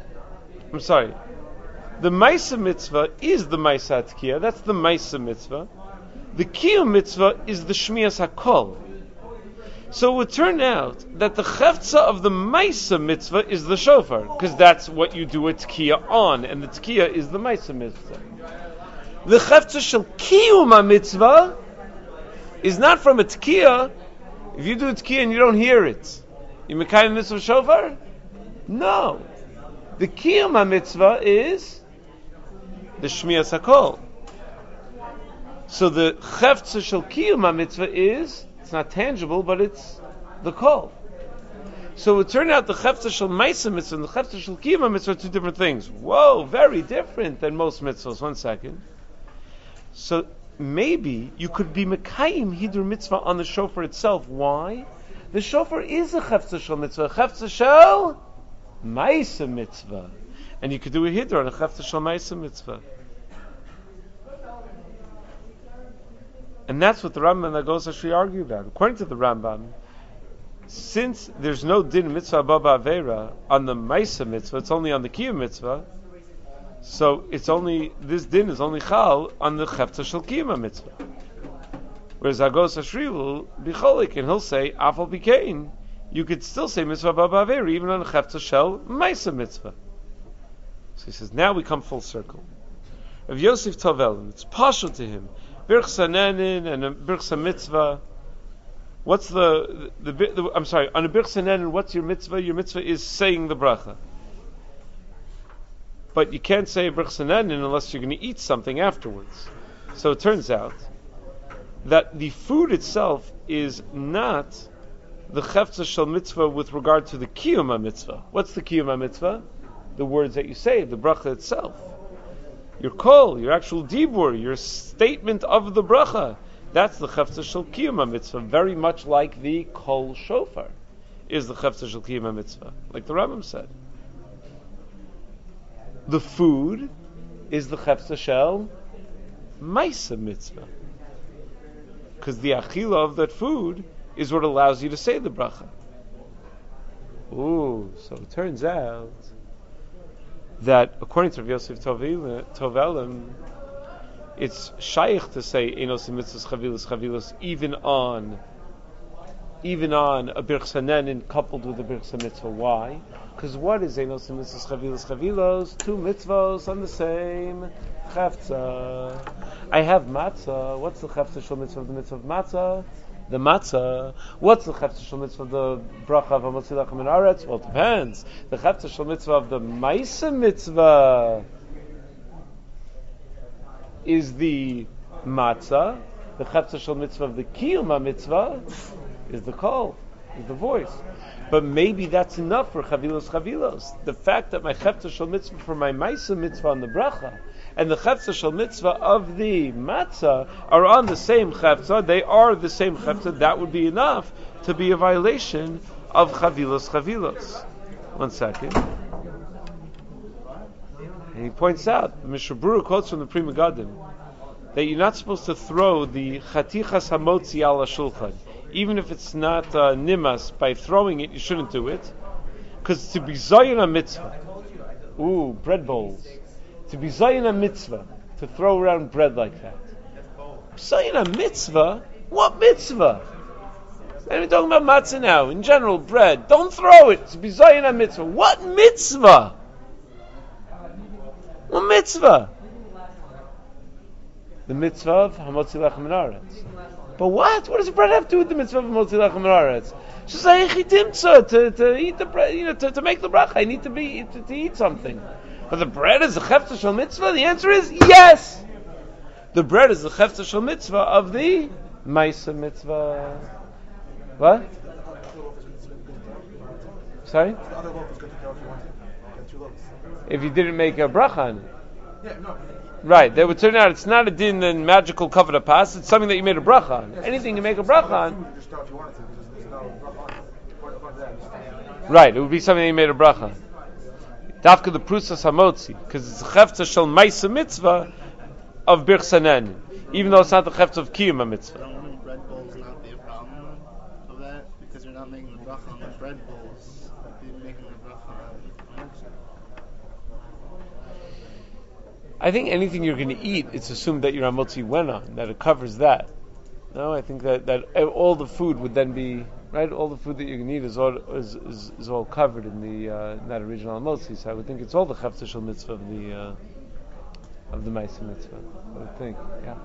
A: the Maisa mitzvah is the Maisa Hatkiya, that's the Maisa mitzvah. The Kiyum mitzvah is the Shmiyas HaKol. So it would turn out that the Chefza of the Maisa mitzvah is the shofar, because that's what you do a Tkiya on, and the Tkiya is the Maisa mitzvah. The Chefza Shel Kiyum mitzvah is not from a Tkiya. If you do a Tkiya and you don't hear it, you Mekayim mitzvah shofar? No. The Kiyum mitzvah is the Shmiyas HaKol. So the Chefza Shel Kiyum mitzvah is, it's not tangible, but it's the Kol. So it would turn out the Chefza Shel Maisa mitzvah and the Chefza Shel Kiyum mitzvah are two different things. Whoa, very different than most mitzvahs. 1 second. So maybe you could be Mekayim Hidur mitzvah on the shofar itself. Why? The shofar is a Chefza Shel mitzvah, a Chefza Shel Maisa mitzvah. And you could do a Hidur on a Chefza Shel Maisa mitzvah. And that's what the Rambam and the Agos Hashri argue about. According to the Rambam, since there's no din mitzvah baba avera on the Maisa mitzvah, it's only on the Kiyum mitzvah, so it's only, this din is only chal on the Chefza Shel Kiyum mitzvah. Whereas Agos Hashri will be cholik, and he'll say, Afal Bikain, you could still say mitzvah baba avera even on the Chefza Shel Maisa mitzvah. So he says, now we come full circle. Of Yosef Tovelim, it's partial to him. Birchsa Nenin and a Birchsa Mitzvah. What's on a Birchsa Nenin, what's your mitzvah? Your mitzvah is saying the bracha. But you can't say a Birchsa Nenin unless you're going to eat something afterwards. So it turns out that the food itself is not the Chefza Shel Mitzvah with regard to the Kiyum mitzvah. What's the Kiyum mitzvah? The words that you say, the bracha itself. Your kol, your actual dibur, your statement of the bracha. That's the Chefza Shel Kiyum mitzvah, very much like the kol shofar is the Chefza Shel Kiyum mitzvah, like the Rambam said. The food is the Chefza Shel Maisa mitzvah, because the achila of that food is what allows you to say the bracha. Ooh, so it turns out that according to Rav Yosef Tovelim, it's shaykh to say Enos mitzvahs chavilos even on a Birchsa Nenin coupled with a Birchsa mitzvah. Why? Because what is Enos mitzvahs chavilos? Two mitzvahs on the same chefza. I have matzah. What's the chefza shel mitzvah of the mitzvah of matzah? The matzah. What's the chefza shel mitzvah of the bracha of Hamotzi Lechem Min Haaretz? Well, it depends. The chefza shel mitzvah of the Maisa mitzvah is the matzah. The chefza shel mitzvah of the Kiyum mitzvah is the kol, is the voice. But maybe that's enough for chavilos. The fact that my chefza shel mitzvah for my Maisa mitzvah on the bracha and the chefza shel mitzvah of the matzah are on the same chefza, they are the same chefza, that would be enough to be a violation of chavilos. 1 second. And he points out, the Mishnah Berurah quotes from the Pri Megadim, that you're not supposed to throw the chatichas hamotzi ala shulchan. Even if it's not nimas, by throwing it, you shouldn't do it. Because to be zayin a mitzvah, bread bowls, to be zayin a mitzvah, to throw around bread like that. Zayin a mitzvah? What mitzvah? And we're talking about matzah now. In general, bread. Don't throw it. To be zayin a mitzvah. What mitzvah? What mitzvah? The mitzvah of Hamotzi Lechem Min Haaretz. But what? What does bread have to do with the mitzvah of Hamotzi Lechem Min Haaretz? She's saying to eat the bread, to make the bracha. I need to eat something. But the bread is the chefza shel mitzvah? The answer is yes. The bread is the chefza shel mitzvah of the Maisa mitzvah. What? Sorry? If you didn't make a bracha on it. Right, that would turn out it's not a din and magical kavod pas, it's something that you made a bracha on. Anything you make a bracha on. Right, it would be something that you made a bracha on. Dafka the prusas hamotzi, because it's a chefza shel Maisa mitzvah, of Birchanen, even though it's not the chefetz of Kiyum mitzvah.
D: Don't bread bowls not be a problem of that? Because you're not making the bracha on the bread bowls, you're making the bracha on mitzvah.
A: I think anything you're going to eat, it's assumed that your Amotzi went on, that it covers that. No, I think that all the food would then be, right, all the food that you're going to eat is all covered in in that original Amotzi. So I would think it's all the chefetz shel mitzvah of the Ma'aseh mitzvah. I would think, yeah.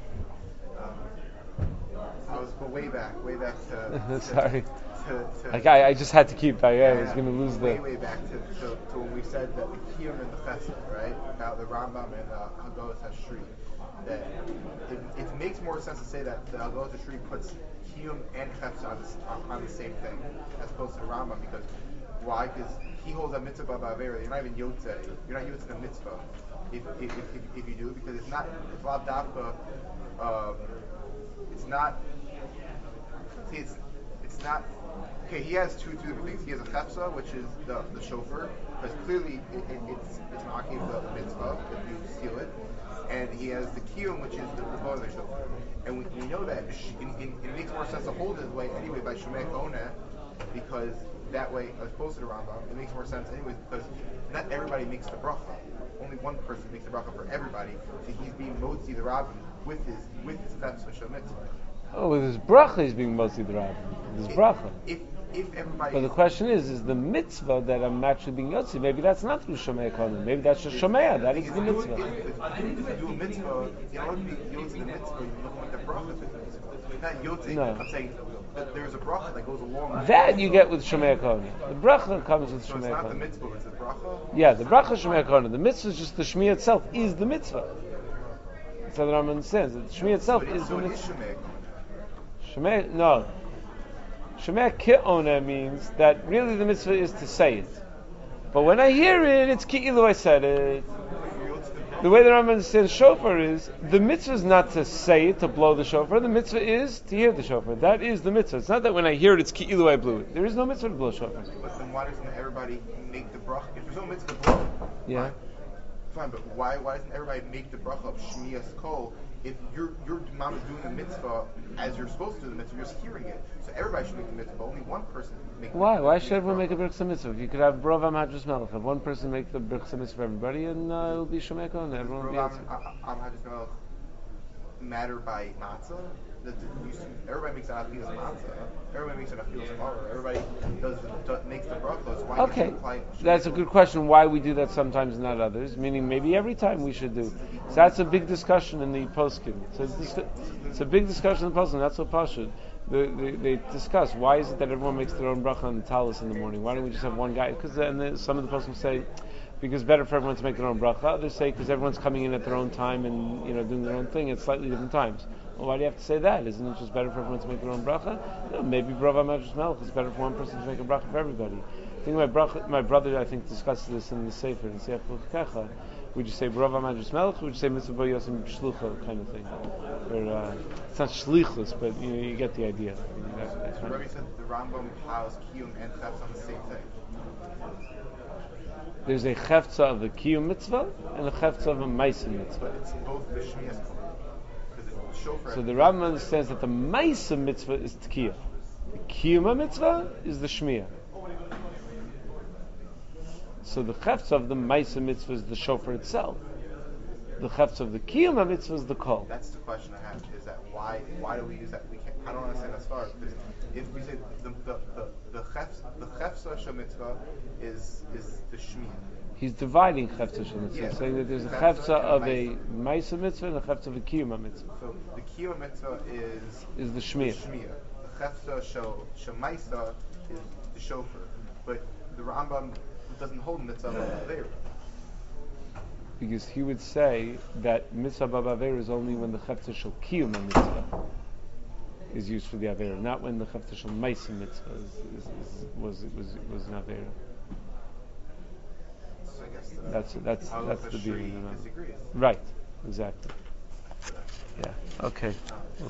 B: I was way back to
A: sorry.
B: to
A: I just had to keep. I was going to lose
B: way back to when we said that the Kiyum and the Chesed, right, about the Rambam and Haggadah Hashri, that it makes more sense to say that the Haggadah Hashri puts Kiyum and Chesed on the same thing as opposed to the Rambam, because why? Because he holds a mitzvah ba'avera. You're not even yotzei. You're not yotzei the mitzvah if you do it, because it's not lav dafka. It's not. See, it's not. Okay, he has two different things. He has a chefza, which is the shofar, because clearly it's mocking the mitzvah if you steal it, and he has the kiyum, which is the blowing the shofar. And we know that it makes more sense to hold it way anyway by Shomei Koneh, because that way, as opposed to the Rambam, it makes more sense anyways, because not everybody makes the bracha. Only one person makes the bracha for everybody, so he's being motzi the Rabbim with his chefza shel mitzvah.
A: Oh, with his bracha he's being mostly the rabbi. With his bracha.
B: If everybody.
A: But the question is the mitzvah that I'm actually being yotzi? Maybe that's not through Shomei Kohen. Maybe that's just Shomei. That is the mitzvah.
B: If you do a mitzvah, you don't be yotzi the mitzvah. You look like the bracha to the mitzvah. Not yotzi.
A: No.
B: I'm saying that there's a bracha that goes along with
A: that. You get with Shomei Kohen. The bracha comes with
B: so
A: Shomei
B: it's not the
A: Kohen.
B: mitzvah, it's the bracha.
A: Yeah, the bracha Shomei Kohen. The mitzvah is just the shmi itself is the mitzvah. So the Rambam understands that the shmi itself is the mitzvah. Shemei, no. Shemei Ki'ona means that really the mitzvah is to say it. But when I hear it, it's Ki'ilu I said it. The way the Rambam understands shofar is, the mitzvah is not to say it, to blow the shofar. The mitzvah is to hear the shofar. That is the mitzvah. It's not that when I hear it, it's Ki'ilu I blew it. There is no mitzvah to blow shofar.
B: But then why doesn't everybody make the bracha? If there's no mitzvah to blow,
A: Yeah.
B: Fine, but why doesn't everybody make the bracha of Shmiyas Kol? If your mom is doing the mitzvah as you're supposed to do the mitzvah, you're just hearing it. So everybody should make the mitzvah, but only one person make the
A: Why?
B: mitzvah.
A: Why should everyone make a Birchas mitzvah? If you could have Brova Madras Melech, have one person make the Birchas mitzvah for everybody, and it'll be Shomei Kohen, everyone will be able to.
B: Matter by matzah. Everybody makes an achilas matzah. Everybody makes an achilas maror. Everybody makes the brachos. Why
A: Okay,
B: can't you apply
A: that's a good question. Why we do that sometimes, not others? Meaning, maybe every time we should do. So that's a big discussion in the poskim. So it's a big discussion in the poskim. That's what Pashut. They discuss why is it that everyone makes their own bracha on the talis in the morning? Why don't we just have one guy? Because some of the poskim say because better for everyone to make their own bracha. Others say because everyone's coming in at their own time and doing their own thing at slightly different times. Well, why do you have to say that? Isn't it just better for everyone to make their own bracha? No, maybe Brava Madras Melech is better for one person to make a bracha for everybody. I think my brother, I think, discussed this in the Sefer, in Sefer Kecha. Would you say Brava Madras Melech, or would you say Mitzvah Bo Yosim Shlucha kind of thing? Or, it's not Shlichus, but you get the idea.
B: So Rabbi said the Rambam has Kiyum and Chefs on the same thing.
A: There's a Chefza of the Kiyum mitzvah and a Chefza of a Ma'aseh mitzvah.
B: It's both the Shmiyas Kol.
A: So the Rambam understands that the Ma'aseh mitzvah is Tkiyah. The Kiyum mitzvah is the Shmiyah. So the Chefza of the Ma'aseh mitzvah is the shofar itself. The Chefza of the Kiyum mitzvah is the Kol.
B: That's the question I have, is that why do we use that? I don't understand as far, because if we say the Chefza shel mitzvah is the Shmiyah.
A: He's dividing Chefza shel mitzvah, saying that there's a Chefza of a Ma'aseh mitzvah and a Chefza of a Kiyum mitzvah.
B: So the Kiyum mitzvah is
A: the Shmiyah.
B: The Chefza shel Ma'aseh is the shofar, but the Rambam doesn't hold mitzvah b'aveira.
A: Because he would say that mitzvah b'aveira is only when the Chefza shel Kiyum mitzvah is used for the Aveira, not when the Chefza shel Ma'aseh mitzvah was an Aveira.
B: So I guess
A: that's the deal.
B: Disagrees.
A: Right, exactly. Yeah. Okay.